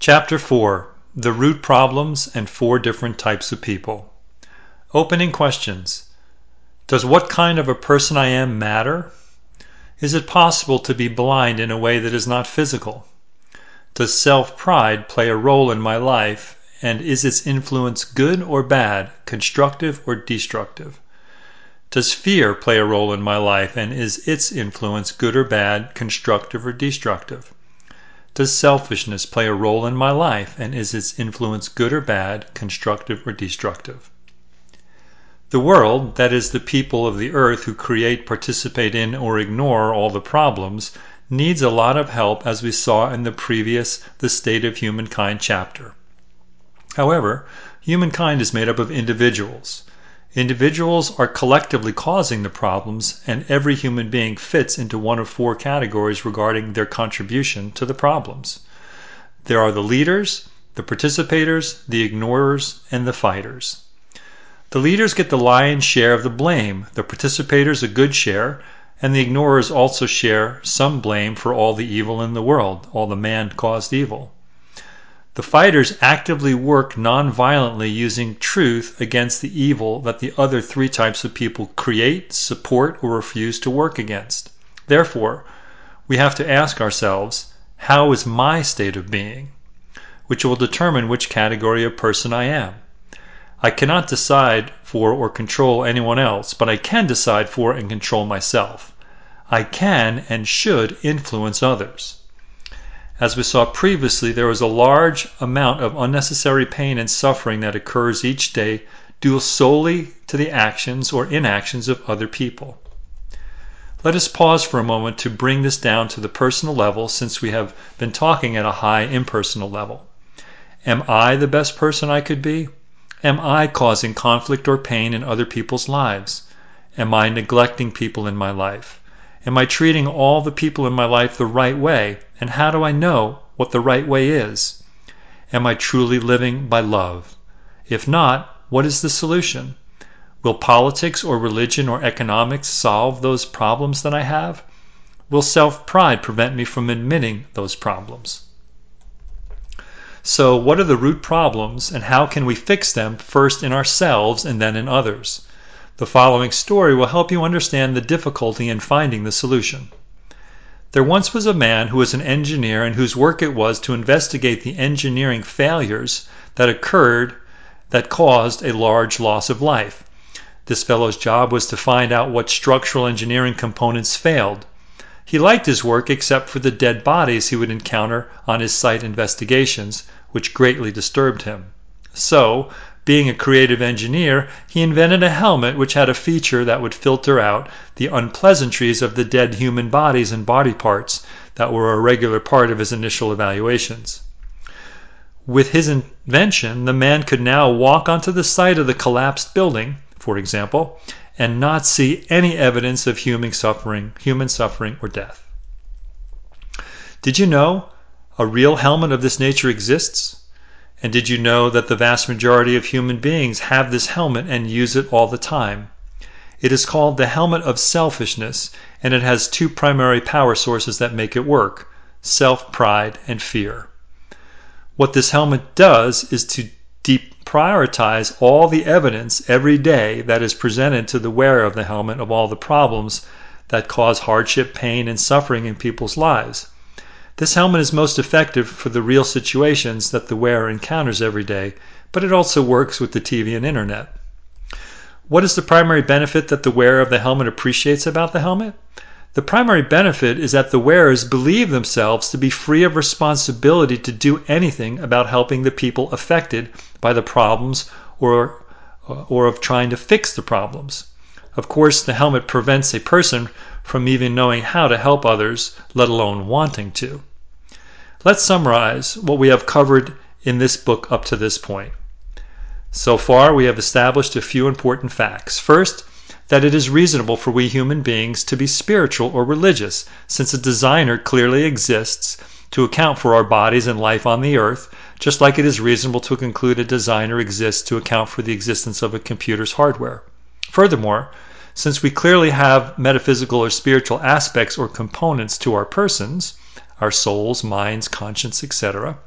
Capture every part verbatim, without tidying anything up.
Chapter four. The Root Problems and Four Different Types of People. Opening questions. Does what kind of a person I am matter? Is it possible to be blind in a way that is not physical? Does self-pride play a role in my life, and is its influence good or bad, constructive or destructive? Does fear play a role in my life, and is its influence good or bad, constructive or destructive? Does selfishness play a role in my life, and is its influence good or bad, constructive or destructive? The world, that is the people of the earth who create, participate in, or ignore all the problems, needs a lot of help, as we saw in the previous The State of Humankind chapter. However, humankind is made up of individuals. Individuals are collectively causing the problems, and every human being fits into one of four categories regarding their contribution to the problems. There are the leaders, the participators, the ignorers, and the fighters. The leaders get the lion's share of the blame, the participators a good share, and the ignorers also share some blame for all the evil in the world, all the man-caused evil. The fighters actively work non-violently using truth against the evil that the other three types of people create, support, or refuse to work against. Therefore, we have to ask ourselves, how is my state of being? Which will determine which category of person I am. I cannot decide for or control anyone else, but I can decide for and control myself. I can and should influence others. As we saw previously, there is a large amount of unnecessary pain and suffering that occurs each day due solely to the actions or inactions of other people. Let us pause for a moment to bring this down to the personal level, since we have been talking at a high impersonal level. Am I the best person I could be? Am I causing conflict or pain in other people's lives? Am I neglecting people in my life? Am I treating all the people in my life the right way? And how do I know what the right way is? Am I truly living by love? If not, what is the solution? Will politics or religion or economics solve those problems that I have? Will self-pride prevent me from admitting those problems? So, what are the root problems, and how can we fix them, first in ourselves and then in others? The following story will help you understand the difficulty in finding the solution. There once was a man who was an engineer and whose work it was to investigate the engineering failures that occurred that caused a large loss of life. This fellow's job was to find out what structural engineering components failed. He liked his work except for the dead bodies he would encounter on his site investigations, which greatly disturbed him. So, being a creative engineer, he invented a helmet which had a feature that would filter out the unpleasantries of the dead human bodies and body parts that were a regular part of his initial evaluations. With his invention, the man could now walk onto the site of the collapsed building, for example, and not see any evidence of human suffering, human suffering or death. Did you know a real helmet of this nature exists? And did you know that the vast majority of human beings have this helmet and use it all the time? It is called the helmet of selfishness, and it has two primary power sources that make it work: self-pride and fear. What this helmet does is to deprioritize all the evidence every day that is presented to the wearer of the helmet of all the problems that cause hardship, pain, and suffering in people's lives. This helmet is most effective for the real situations that the wearer encounters every day, but it also works with the T V and internet. What is the primary benefit that the wearer of the helmet appreciates about the helmet? The primary benefit is that the wearers believe themselves to be free of responsibility to do anything about helping the people affected by the problems or, or of trying to fix the problems. Of course, the helmet prevents a person from even knowing how to help others, let alone wanting to. Let's summarize what we have covered in this book up to this point. So far, we have established a few important facts. First, that it is reasonable for we human beings to be spiritual or religious, since a designer clearly exists to account for our bodies and life on the earth, just like it is reasonable to conclude a designer exists to account for the existence of a computer's hardware. Furthermore, since we clearly have metaphysical or spiritual aspects or components to our persons, our souls, minds, conscience, et cetera,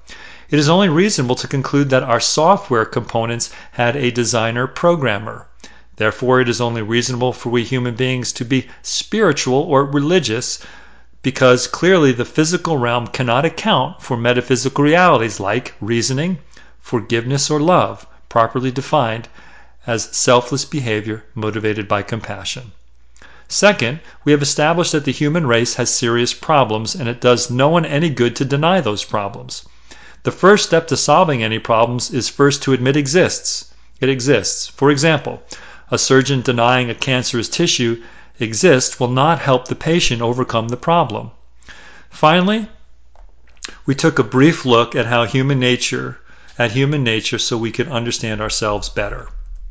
It is only reasonable to conclude that our software components had a designer programmer. Therefore, it is only reasonable for we human beings to be spiritual or religious, because clearly the physical realm cannot account for metaphysical realities like reasoning, forgiveness, or love, properly defined as selfless behavior motivated by compassion. Second, we have established that the human race has serious problems, and it does no one any good to deny those problems. The first step to solving any problems is first to admit exists. It exists. For example, a surgeon denying a cancerous tissue exists will not help the patient overcome the problem. Finally, we took a brief look at how human nature, at human nature so we could understand ourselves better.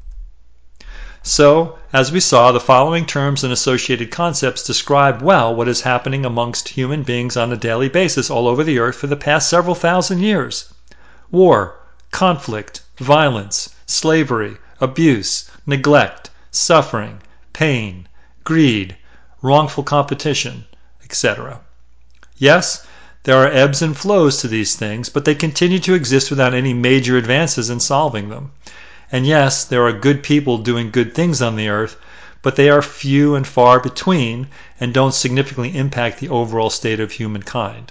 So, as we saw, the following terms and associated concepts describe well what is happening amongst human beings on a daily basis all over the earth for the past several thousand years. War, conflict, violence, slavery, abuse, neglect, suffering, pain, greed, wrongful competition, et cetera. Yes, there are ebbs and flows to these things, but they continue to exist without any major advances in solving them. And yes, there are good people doing good things on the earth, but they are few and far between and don't significantly impact the overall state of humankind.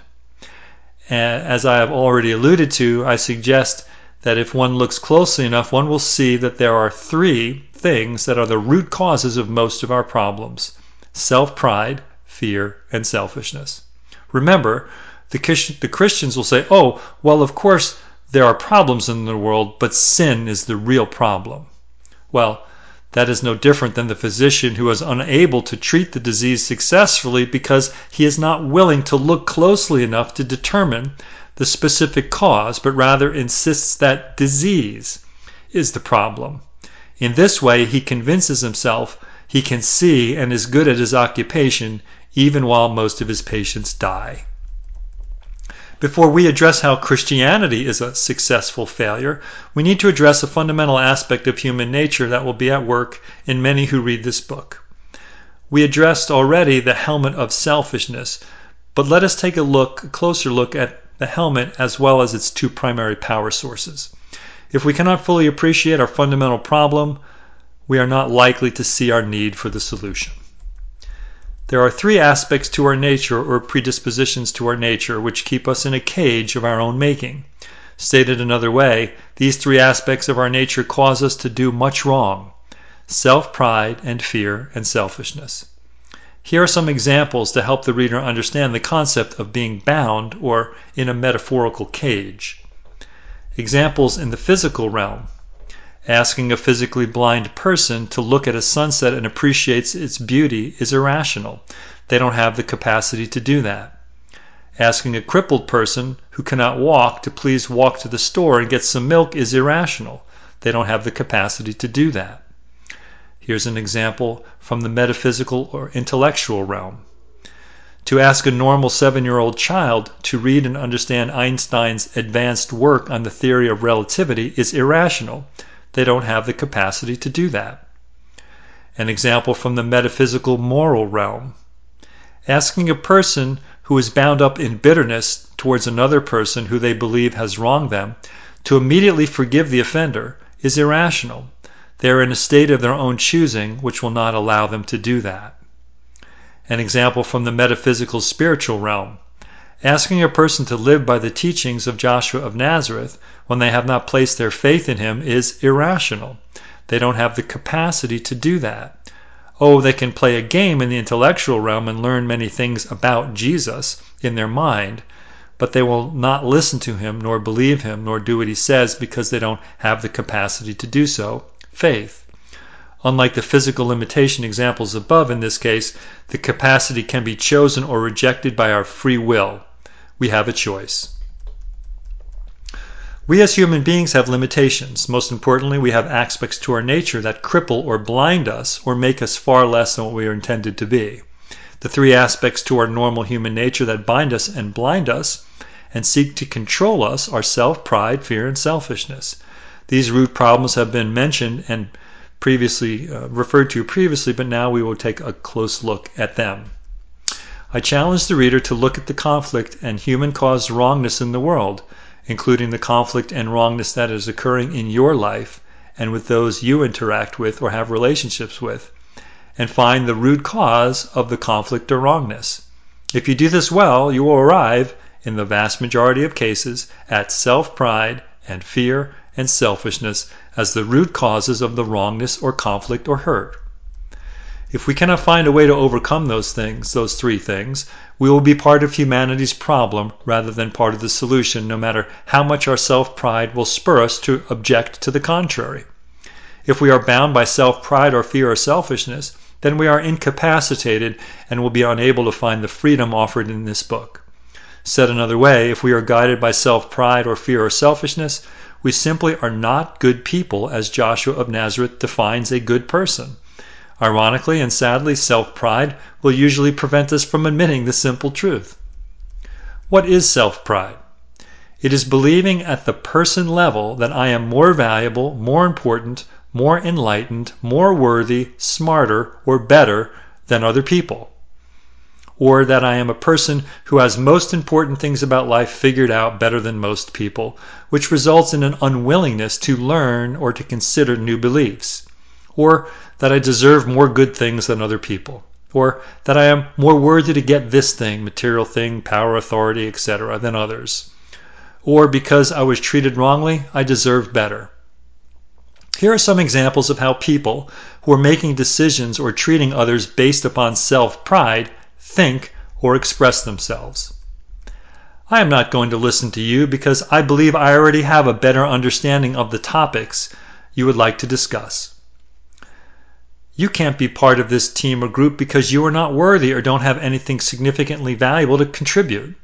As I have already alluded to, I suggest that if one looks closely enough, one will see that there are three things that are the root causes of most of our problems: self-pride, fear, and selfishness. Remember, the Christians will say, oh, well, of course, there are problems in the world, but sin is the real problem. Well, that is no different than the physician who is unable to treat the disease successfully because he is not willing to look closely enough to determine the specific cause, but rather insists that disease is the problem. In this way, he convinces himself he can see and is good at his occupation even while most of his patients die. Before we address how Christianity is a successful failure, we need to address a fundamental aspect of human nature that will be at work in many who read this book. We addressed already the helmet of selfishness, but let us take a look, a closer look at the helmet as well as its two primary power sources. If we cannot fully appreciate our fundamental problem, we are not likely to see our need for the solution. There are three aspects to our nature, or predispositions to our nature, which keep us in a cage of our own making. Stated another way, these three aspects of our nature cause us to do much wrong: self-pride and fear and selfishness. Here are some examples to help the reader understand the concept of being bound or in a metaphorical cage. Examples in the physical realm. Asking a physically blind person to look at a sunset and appreciate its beauty is irrational. They don't have the capacity to do that. Asking a crippled person who cannot walk to please walk to the store and get some milk is irrational. They don't have the capacity to do that. Here's an example from the metaphysical or intellectual realm. To ask a normal seven-year-old child to read and understand Einstein's advanced work on the theory of relativity is irrational. They don't have the capacity to do that. An example from the metaphysical moral realm. Asking a person who is bound up in bitterness towards another person who they believe has wronged them to immediately forgive the offender is irrational. They are in a state of their own choosing which will not allow them to do that. An example from the metaphysical spiritual realm. Asking a person to live by the teachings of Joshua of Nazareth when they have not placed their faith in him is irrational. They don't have the capacity to do that. Oh, they can play a game in the intellectual realm and learn many things about Jesus in their mind, but they will not listen to him, nor believe him, nor do what he says because they don't have the capacity to do so. Faith. Unlike the physical limitation examples above, in this case, the capacity can be chosen or rejected by our free will. We have a choice. We as human beings have limitations. Most importantly, we have aspects to our nature that cripple or blind us or make us far less than what we are intended to be. The three aspects to our normal human nature that bind us and blind us and seek to control us are self-pride, fear, and selfishness. These root problems have been mentioned and previously uh, referred to previously, but now we will take a close look at them. I challenge the reader to look at the conflict and human-caused wrongness in the world including the conflict and wrongness that is occurring in your life and with those you interact with or have relationships with, and find the root cause of the conflict or wrongness. If you do this well, you will arrive, in the vast majority of cases, at self-pride and fear and selfishness as the root causes of the wrongness or conflict or hurt. If we cannot find a way to overcome those things, those three things, we will be part of humanity's problem rather than part of the solution, no matter how much our self-pride will spur us to object to the contrary. If we are bound by self-pride or fear or selfishness, then we are incapacitated and will be unable to find the freedom offered in this book. Said another way, if we are guided by self-pride or fear or selfishness, we simply are not good people, as Joshua of Nazareth defines a good person. Ironically and sadly, self-pride will usually prevent us from admitting the simple truth. What is self-pride? It is believing at the person level that I am more valuable, more important, more enlightened, more worthy, smarter, or better than other people. Or that I am a person who has most important things about life figured out better than most people, which results in an unwillingness to learn or to consider new beliefs. Or that I deserve more good things than other people. Or that I am more worthy to get this thing, material thing, power, authority, et cetera, than others. Or because I was treated wrongly, I deserve better. Here are some examples of how people who are making decisions or treating others based upon self-pride think or express themselves. I am not going to listen to you because I believe I already have a better understanding of the topics you would like to discuss. You can't be part of this team or group because you are not worthy or don't have anything significantly valuable to contribute.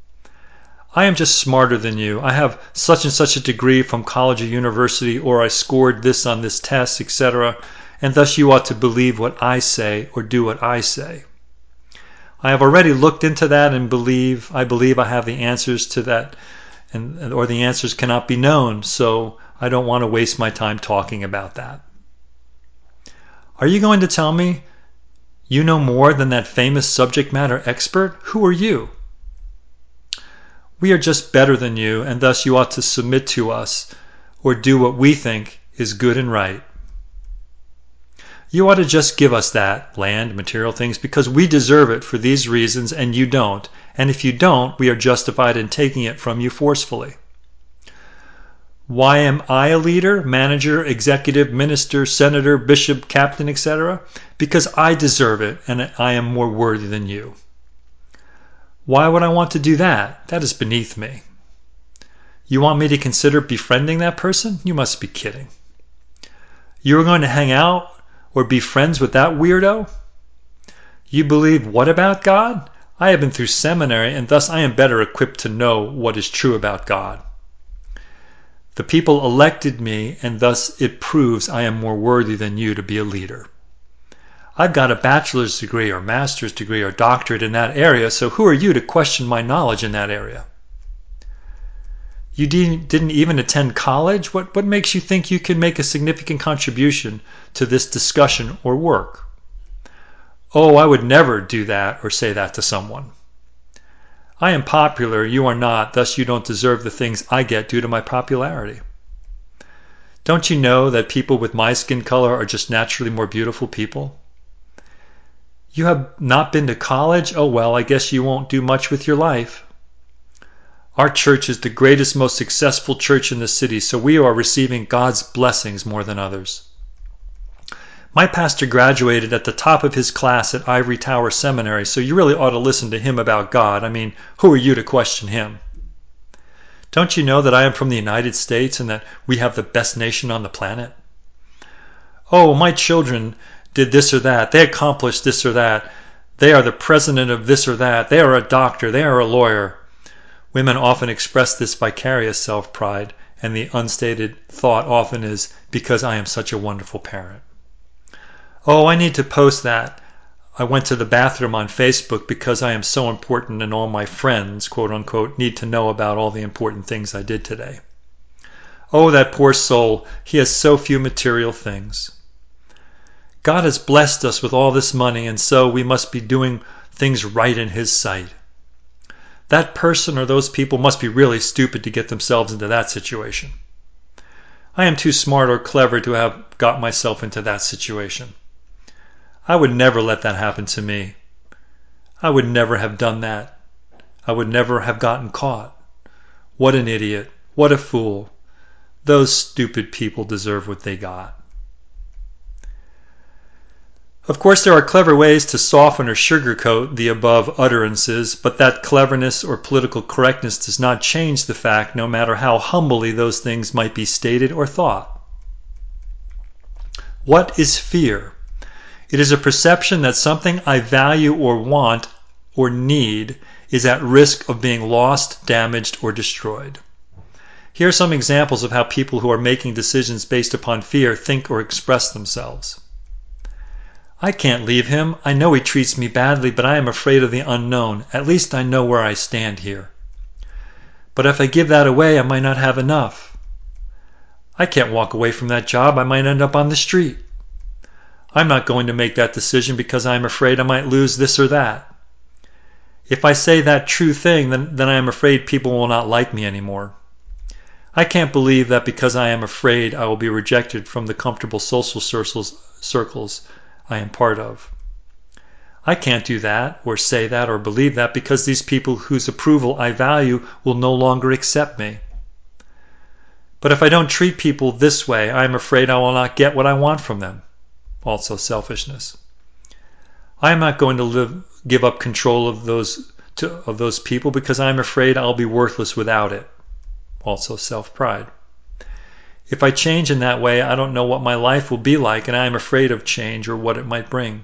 I am just smarter than you. I have such and such a degree from college or university, or I scored this on this test, et cetera, and thus you ought to believe what I say or do what I say. I have already looked into that and believe I believe I have the answers to that, and or the answers cannot be known, so I don't want to waste my time talking about that. Are you going to tell me you know more than that famous subject matter expert? Who are you? We are just better than you, and thus you ought to submit to us or do what we think is good and right. You ought to just give us that, land, material things, because we deserve it for these reasons and you don't. And if you don't, we are justified in taking it from you forcefully. Why am I a leader, manager, executive, minister, senator, bishop, captain, et cetera? Because I deserve it and I am more worthy than you. Why would I want to do that? That is beneath me. You want me to consider befriending that person? You must be kidding. You are going to hang out or be friends with that weirdo? You believe what about God? I have been through seminary and thus I am better equipped to know what is true about God. The people elected me and thus it proves I am more worthy than you to be a leader. I've got a bachelor's degree or master's degree or doctorate in that area, so who are you to question my knowledge in that area? You didn't even attend college? What, what makes you think you can make a significant contribution to this discussion or work? Oh, I would never do that or say that to someone. I am popular, you are not, thus you don't deserve the things I get due to my popularity. Don't you know that people with my skin color are just naturally more beautiful people? You have not been to college? Oh well, I guess you won't do much with your life. Our church is the greatest, most successful church in the city, so we are receiving God's blessings more than others. My pastor graduated at the top of his class at Ivory Tower Seminary, so you really ought to listen to him about God. I mean, who are you to question him? Don't you know that I am from the United States and that we have the best nation on the planet? Oh, my children did this or that. They accomplished this or that. They are the president of this or that. They are a doctor. They are a lawyer. Women often express this vicarious self-pride, and the unstated thought often is, because I am such a wonderful parent. Oh, I need to post that. I went to the bathroom on Facebook because I am so important and all my friends, quote unquote, need to know about all the important things I did today. Oh, that poor soul. He has so few material things. God has blessed us with all this money, and so we must be doing things right in His sight. That person or those people must be really stupid to get themselves into that situation. I am too smart or clever to have got myself into that situation. I would never let that happen to me. I would never have done that. I would never have gotten caught. What an idiot. What a fool. Those stupid people deserve what they got. Of course, there are clever ways to soften or sugarcoat the above utterances, but that cleverness or political correctness does not change the fact, no matter how humbly those things might be stated or thought. What is fear? It is a perception that something I value or want or need is at risk of being lost, damaged, or destroyed. Here are some examples of how people who are making decisions based upon fear think or express themselves. I can't leave him. I know he treats me badly, but I am afraid of the unknown. At least I know where I stand here. But if I give that away, I might not have enough. I can't walk away from that job. I might end up on the street. I'm not going to make that decision because I'm afraid I might lose this or that. If I say that true thing, then, then I am afraid people will not like me anymore. I can't believe that because I am afraid I will be rejected from the comfortable social circles, circles I am part of. I can't do that, or say that, or believe that because these people whose approval I value will no longer accept me. But if I don't treat people this way, I am afraid I will not get what I want from them. Also selfishness. I am not going to live, give up control of those, to, of those people because I am afraid I'll be worthless without it. Also self-pride. If I change in that way, I don't know what my life will be like, and I am afraid of change or what it might bring.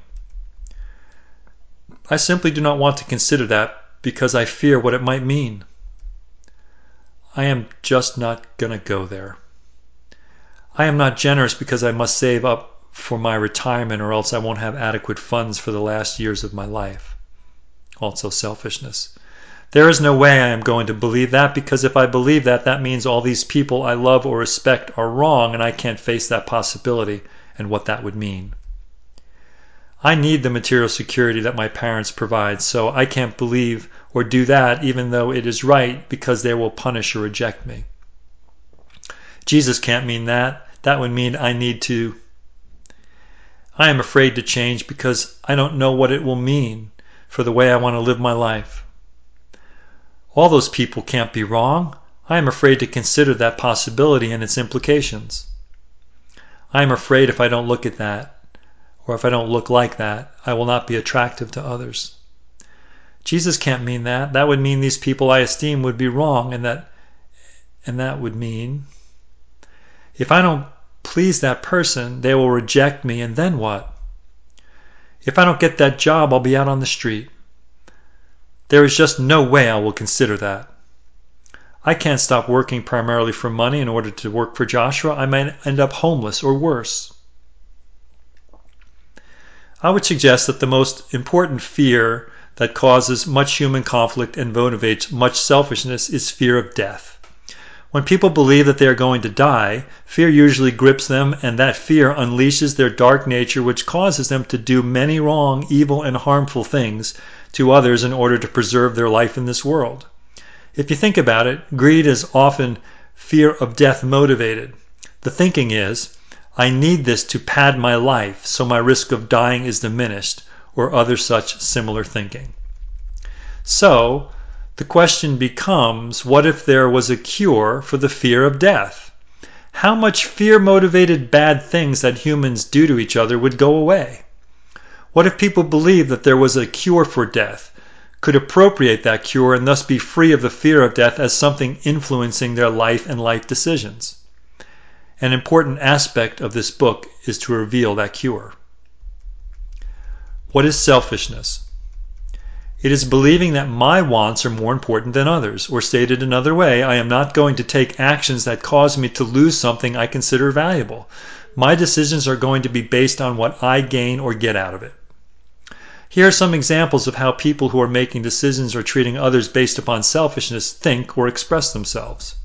I simply do not want to consider that because I fear what it might mean. I am just not going to go there. I am not generous because I must save up for my retirement or else I won't have adequate funds for the last years of my life. Also selfishness. There is no way I am going to believe that because if I believe that, that means all these people I love or respect are wrong and I can't face that possibility and what that would mean. I need the material security that my parents provide, so I can't believe or do that even though it is right because they will punish or reject me. Jesus can't mean that. That would mean I need to. I am afraid to change because I don't know what it will mean for the way I want to live my life. All those people can't be wrong. I am afraid to consider that possibility and its implications. I am afraid if I don't look at that, or if I don't look like that, I will not be attractive to others. Jesus can't mean that. That would mean these people I esteem would be wrong, and that, and that would mean if I don't please that person, they will reject me, and then what? If I don't get that job, I'll be out on the street. There is just no way I will consider that. I can't stop working primarily for money in order to work for Joshua. I might end up homeless or worse. I would suggest that the most important fear that causes much human conflict and motivates much selfishness is fear of death. When people believe that they are going to die, fear usually grips them, and that fear unleashes their dark nature, which causes them to do many wrong, evil, and harmful things to others in order to preserve their life in this world. If you think about it, greed is often fear of death motivated. The thinking is, I need this to pad my life so my risk of dying is diminished, or other such similar thinking. So, the question becomes, what if there was a cure for the fear of death? How much fear-motivated bad things that humans do to each other would go away? What if people believed that there was a cure for death, could appropriate that cure, and thus be free of the fear of death as something influencing their life and life decisions? An important aspect of this book is to reveal that cure. What is selfishness? It is believing that my wants are more important than others, or stated another way, I am not going to take actions that cause me to lose something I consider valuable. My decisions are going to be based on what I gain or get out of it. Here are some examples of how people who are making decisions or treating others based upon selfishness think or express themselves.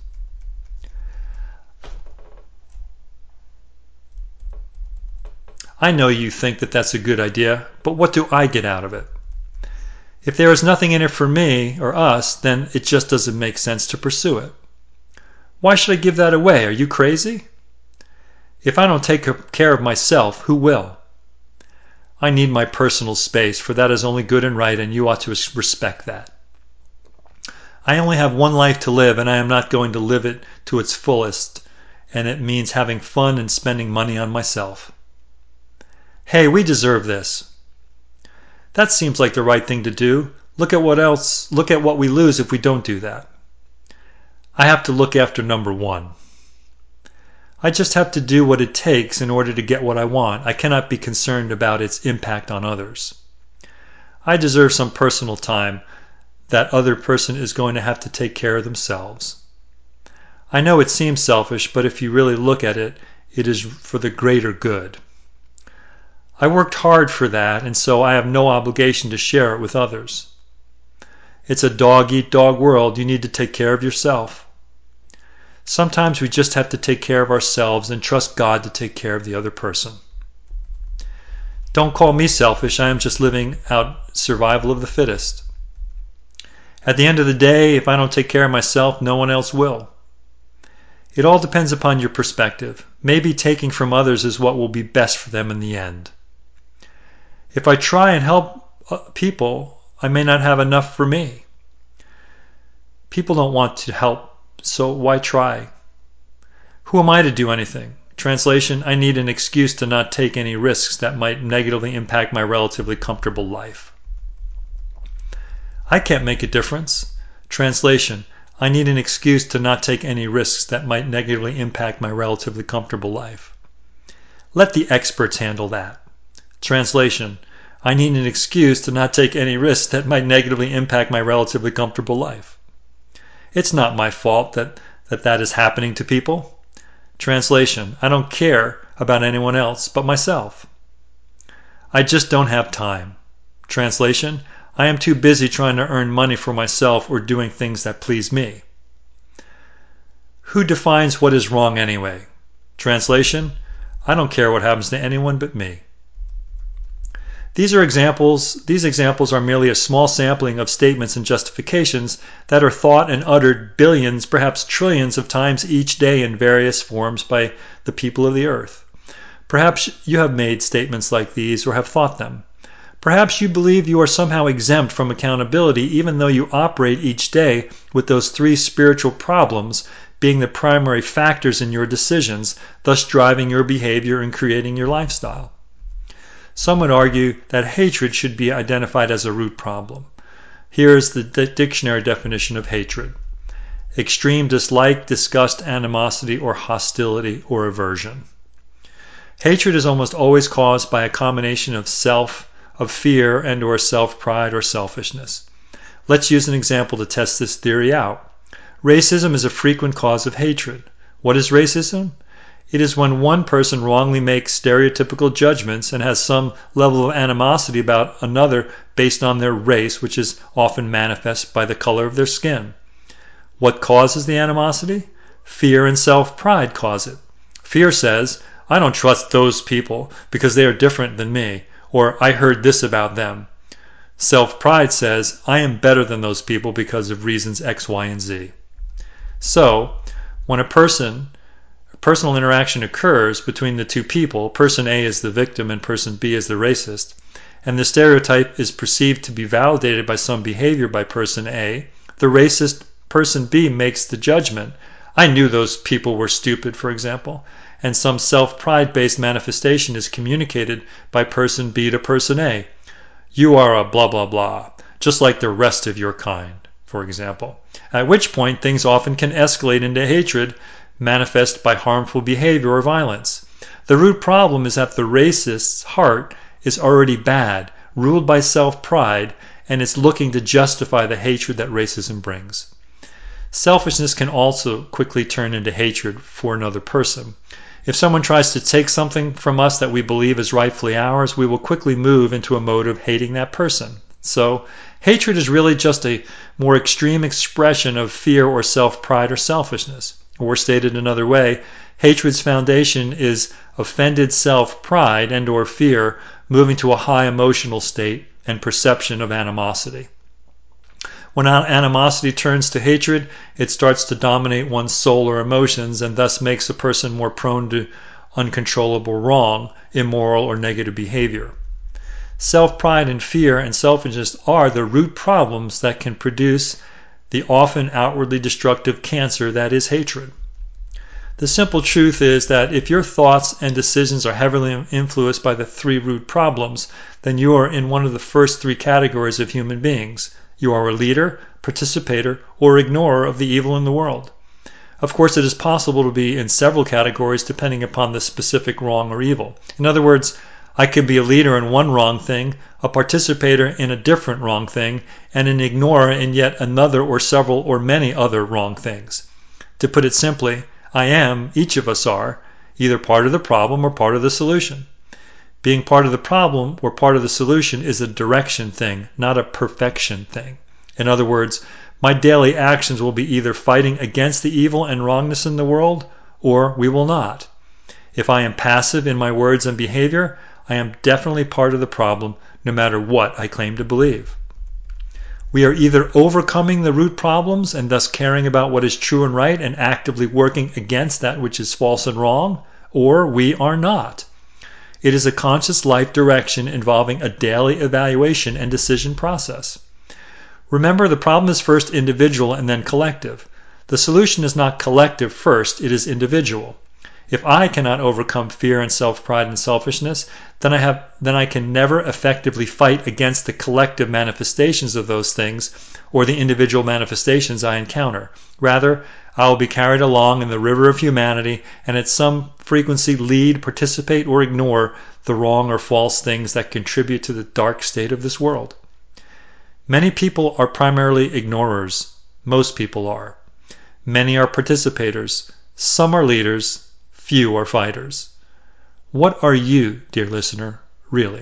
I know you think that that's a good idea, but what do I get out of it? If there is nothing in it for me or us, then it just doesn't make sense to pursue it. Why should I give that away? Are you crazy? If I don't take care of myself, who will? I need my personal space, for that is only good and right, and you ought to respect that. I only have one life to live, and I am not going to live it to its fullest, and it means having fun and spending money on myself. Hey, we deserve this. That seems like the right thing to do. Look at what else, look at what we lose if we don't do that. I have to look after number one. I just have to do what it takes in order to get what I want. I cannot be concerned about its impact on others. I deserve some personal time. That other person is going to have to take care of themselves. I know it seems selfish, but if you really look at it, it is for the greater good. I worked hard for that, and so I have no obligation to share it with others. It's a dog-eat-dog world. You need to take care of yourself. Sometimes we just have to take care of ourselves and trust God to take care of the other person. Don't call me selfish. I am just living out survival of the fittest. At the end of the day, if I don't take care of myself, no one else will. It all depends upon your perspective. Maybe taking from others is what will be best for them in the end. If I try and help people, I may not have enough for me. People don't want to help. So why try? Who am I to do anything? Translation, I need an excuse to not take any risks that might negatively impact my relatively comfortable life. I can't make a difference. Translation, I need an excuse to not take any risks that might negatively impact my relatively comfortable life. Let the experts handle that. Translation, I need an excuse to not take any risks that might negatively impact my relatively comfortable life. It's not my fault that, that that is happening to people. Translation, I don't care about anyone else but myself. I just don't have time. Translation, I am too busy trying to earn money for myself or doing things that please me. Who defines what is wrong anyway? Translation, I don't care what happens to anyone but me. These are examples, these examples are merely a small sampling of statements and justifications that are thought and uttered billions, perhaps trillions of times each day in various forms by the people of the earth. Perhaps you have made statements like these or have thought them. Perhaps you believe you are somehow exempt from accountability even though you operate each day with those three spiritual problems being the primary factors in your decisions, thus driving your behavior and creating your lifestyle. Some would argue that hatred should be identified as a root problem. Here is the dictionary definition of hatred. Extreme dislike, disgust, animosity, or hostility or aversion. Hatred is almost always caused by a combination of self, of fear, and or self-pride or selfishness. Let's use an example to test this theory out. Racism is a frequent cause of hatred. What is racism? It is when one person wrongly makes stereotypical judgments and has some level of animosity about another based on their race, which is often manifest by the color of their skin. What causes the animosity? Fear and self-pride cause it. Fear says, I don't trust those people because they are different than me, or I heard this about them. Self-pride says, I am better than those people because of reasons X, Y, and Z. So, when a person personal interaction occurs between the two people, person A is the victim and person B is the racist, and the stereotype is perceived to be validated by some behavior by person A, the racist person B makes the judgment, I knew those people were stupid, for example, and some self-pride based manifestation is communicated by person B to person A. You are a blah blah blah, just like the rest of your kind, for example. At which point things often can escalate into hatred manifest by harmful behavior or violence. The root problem is that the racist's heart is already bad, ruled by self-pride, and is looking to justify the hatred that racism brings. Selfishness can also quickly turn into hatred for another person. If someone tries to take something from us that we believe is rightfully ours, we will quickly move into a mode of hating that person. So, hatred is really just a more extreme expression of fear or self-pride or selfishness. Or stated another way, hatred's foundation is offended self-pride and or fear moving to a high emotional state and perception of animosity. When animosity turns to hatred, it starts to dominate one's soul or emotions and thus makes a person more prone to uncontrollable wrong, immoral, or negative behavior. Self-pride and fear and selfishness are the root problems that can produce the often outwardly destructive cancer that is hatred. The simple truth is that if your thoughts and decisions are heavily influenced by the three root problems, then you are in one of the first three categories of human beings. You are a leader, participator, or ignorer of the evil in the world. Of course, it is possible to be in several categories depending upon the specific wrong or evil. In other words, I could be a leader in one wrong thing, a participator in a different wrong thing, and an ignorer in yet another or several or many other wrong things. To put it simply, I am, each of us are, either part of the problem or part of the solution. Being part of the problem or part of the solution is a direction thing, not a perfection thing. In other words, my daily actions will be either fighting against the evil and wrongness in the world, or we will not. If I am passive in my words and behavior, I am definitely part of the problem, no matter what I claim to believe. We are either overcoming the root problems and thus caring about what is true and right and actively working against that which is false and wrong, or we are not. It is a conscious life direction involving a daily evaluation and decision process. Remember, the problem is first individual and then collective. The solution is not collective first, it is individual. If I cannot overcome fear and self-pride and selfishness, then I have then I can never effectively fight against the collective manifestations of those things or the individual manifestations I encounter. Rather, I will be carried along in the river of humanity and at some frequency lead, participate, or ignore the wrong or false things that contribute to the dark state of this world. Many people are primarily ignorers. Most people are. Many are participators. Some are leaders. Few are fighters. What are you, dear listener, really?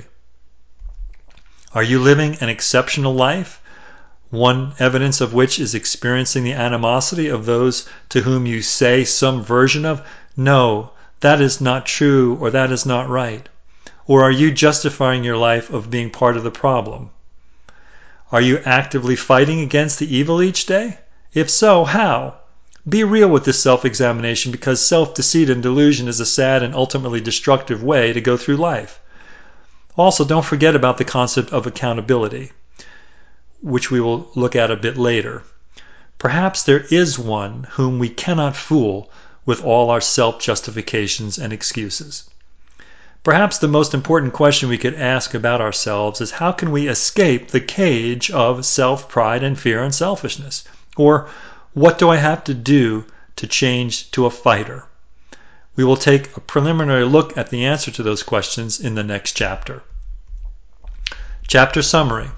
Are you living an exceptional life, one evidence of which is experiencing the animosity of those to whom you say some version of, no, that is not true, or that is not right? Or are you justifying your life of being part of the problem? Are you actively fighting against the evil each day? If so, how? Be real with this self-examination, because self-deceit and delusion is a sad and ultimately destructive way to go through life. Also, don't forget about the concept of accountability, which we will look at a bit later. Perhaps there is one whom we cannot fool with all our self-justifications and excuses. Perhaps the most important question we could ask about ourselves is, how can we escape the cage of self-pride and fear and selfishness? Or, what do I have to do to change to a fighter? We will take a preliminary look at the answer to those questions in the next chapter. Chapter summary.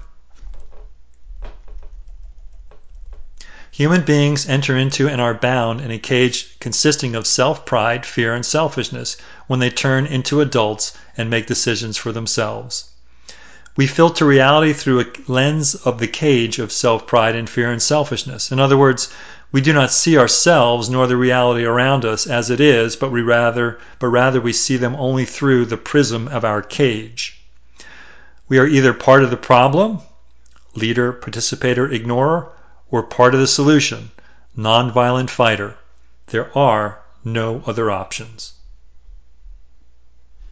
Human beings enter into and are bound in a cage consisting of self-pride, fear, and selfishness when they turn into adults and make decisions for themselves. We filter reality through a lens of the cage of self-pride and fear and selfishness. In other words, we do not see ourselves nor the reality around us as it is, but we rather, but rather we see them only through the prism of our cage. We are either part of the problem, leader, participator, ignorer, or part of the solution, nonviolent fighter. There are no other options.